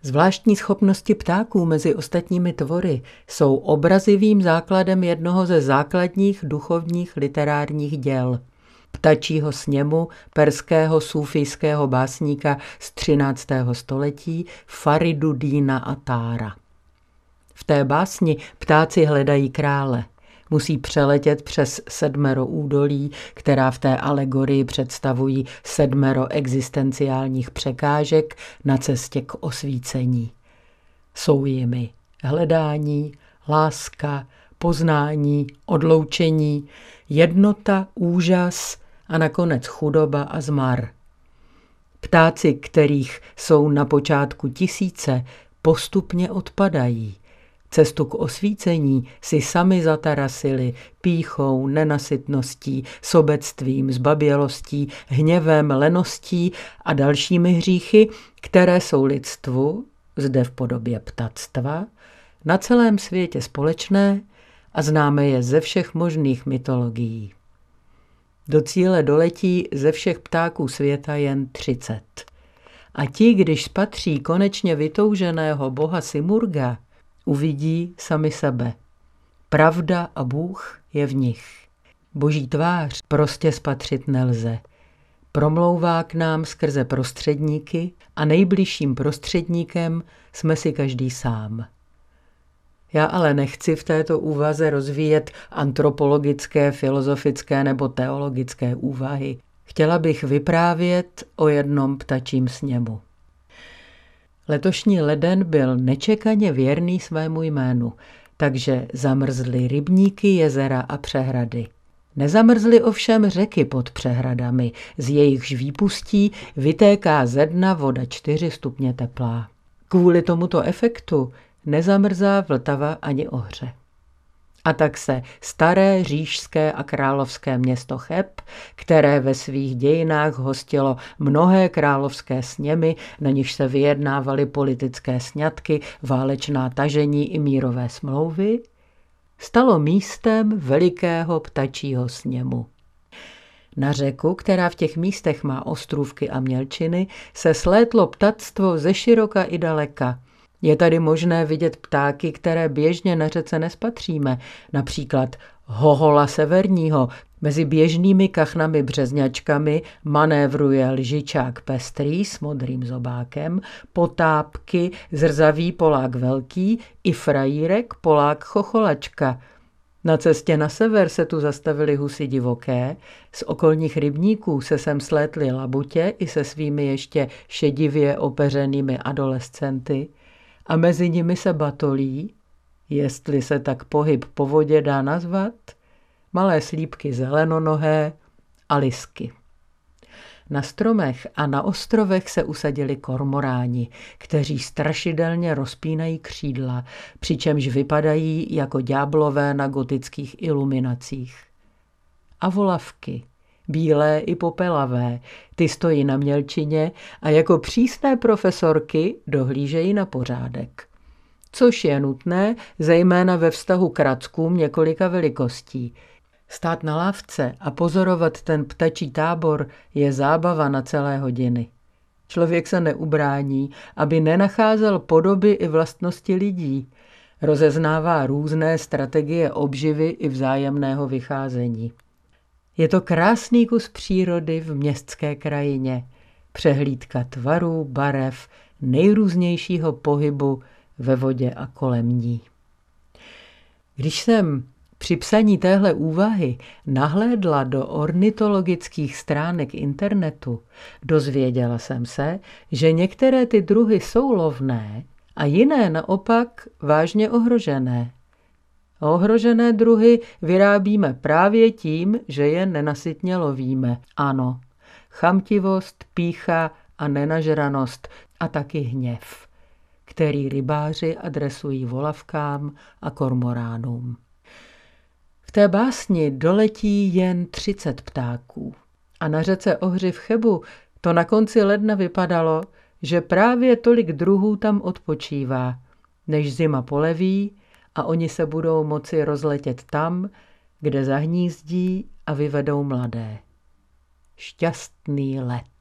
Zvláštní schopnosti ptáků mezi ostatními tvory jsou obrazivým základem jednoho ze základních duchovních literárních děl, Ptačího sněmu perského sufijského básníka z 13. století Fariduddína Attára. V té básni ptáci hledají krále. Musí přeletět přes 7 údolí, která v té alegorii představují 7 existenciálních překážek na cestě k osvícení. Jsou jimi hledání, láska, poznání, odloučení, jednota, úžas a nakonec chudoba a zmar. Ptáci, kterých jsou na počátku tisíce, postupně odpadají. Cestu k osvícení si sami zatarasili pýchou, nenasytností, sobectvím, zbabělostí, hněvem, leností a dalšími hříchy, které jsou lidstvu, zde v podobě ptactva, na celém světě společné a známe je ze všech možných mytologií. Do cíle doletí ze všech ptáků světa jen 30. A ti, když spatří konečně vytouženého boha Simurga, uvidí sami sebe. Pravda a Bůh je v nich. Boží tvář prostě spatřit nelze. Promlouvá k nám skrze prostředníky a nejbližším prostředníkem jsme si každý sám. Já ale nechci v této úvaze rozvíjet antropologické, filozofické nebo teologické úvahy. Chtěla bych vyprávět o jednom ptačím sněmu. Letošní leden byl nečekaně věrný svému jménu, takže zamrzly rybníky, jezera a přehrady. Nezamrzly ovšem řeky pod přehradami, z jejichž výpustí vytéká ze dna voda 4 stupně teplá. Kvůli tomuto efektu nezamrzá Vltava ani Ohře. A tak se staré říšské a královské město Cheb, které ve svých dějinách hostilo mnohé královské sněmy, na nichž se vyjednávaly politické sňatky, válečná tažení i mírové smlouvy, stalo místem velikého ptačího sněmu. Na řeku, která v těch místech má ostrůvky a mělčiny, se slétlo ptactvo ze široka i daleka. Je tady možné vidět ptáky, které běžně na řece nespatříme, například hohola severního. Mezi běžnými kachnami březňačkami manévruje lžičák pestrý s modrým zobákem, potápky zrzavý polák velký i frajírek polák chocholačka. Na cestě na sever se tu zastavily husy divoké, z okolních rybníků se sem slétly labutě i se svými ještě šedivě opeřenými adolescenty, a mezi nimi se batolí, jestli se tak pohyb po vodě dá nazvat, malé slípky zelenonohé a lisky. Na stromech a na ostrovech se usadili kormoráni, kteří strašidelně rozpínají křídla, přičemž vypadají jako ďáblové na gotických iluminacích. A volavky, bílé i popelavé, ty stojí na mělčině a jako přísné profesorky dohlížejí na pořádek. Což je nutné, zejména ve vztahu k rackům několika velikostí. Stát na lávce a pozorovat ten ptačí tábor je zábava na celé hodiny. Člověk se neubrání, aby nenacházel podoby i vlastnosti lidí. Rozeznává různé strategie obživy i vzájemného vycházení. Je to krásný kus přírody v městské krajině. Přehlídka tvarů, barev, nejrůznějšího pohybu ve vodě a kolem ní. Když jsem při psaní téhle úvahy nahlédla do ornitologických stránek internetu, dozvěděla jsem se, že některé ty druhy jsou lovné a jiné naopak vážně ohrožené. Ohrožené druhy vyrábíme právě tím, že je nenasytně lovíme. Ano, chamtivost, pýcha a nenažranost a taky hněv, který rybáři adresují volavkám a kormoránům. V té básni doletí jen 30 ptáků a na řece Ohři v Chebu to na konci ledna vypadalo, že právě tolik druhů tam odpočívá, než zima poleví a oni se budou moci rozletět tam, kde zahnízdí a vyvedou mladé. Šťastný let.